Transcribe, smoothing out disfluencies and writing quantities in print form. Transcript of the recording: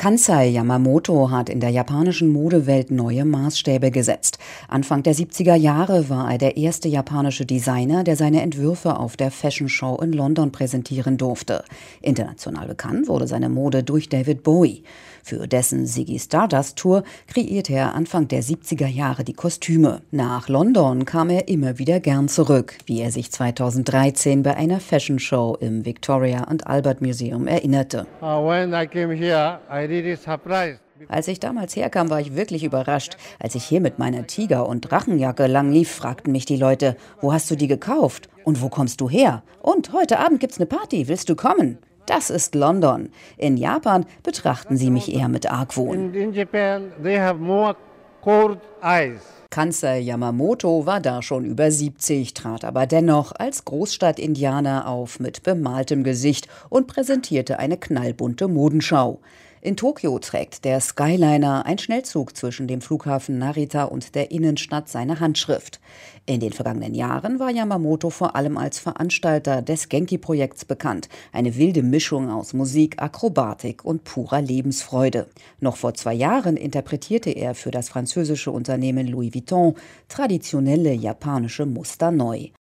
Kansai Yamamoto hat in der japanischen Modewelt neue Maßstäbe gesetzt. Anfang der 70er Jahre war er der erste japanische Designer, der seine Entwürfe auf der Fashion Show in London präsentieren durfte. International bekannt wurde seine Mode durch David Bowie. Für dessen Ziggy Stardust Tour kreierte er Anfang der 70er Jahre die Kostüme. Nach London kam er immer wieder gern zurück, wie er sich 2013 bei einer Fashion Show im Victoria and Albert Museum erinnerte. Als ich damals herkam, war ich wirklich überrascht. Als ich hier mit meiner Tiger- und Drachenjacke lang lief, fragten mich die Leute, wo hast du die gekauft? Und wo kommst du her? Und heute Abend gibt's eine Party, willst du kommen? Das ist London. In Japan betrachten sie mich eher mit Argwohn. Kansai Yamamoto war da schon über 70, trat aber dennoch als Großstadt-Indianer auf mit bemaltem Gesicht und präsentierte eine knallbunte Modenschau. In Tokio trägt der Skyliner, ein Schnellzug zwischen dem Flughafen Narita und der Innenstadt, seine Handschrift. In den vergangenen Jahren war Yamamoto vor allem als Veranstalter des Genki-Projekts bekannt. Eine wilde Mischung aus Musik, Akrobatik und purer Lebensfreude. Noch vor 2 Jahren interpretierte er für das französische Unternehmen Louis Vuitton traditionelle japanische Muster neu.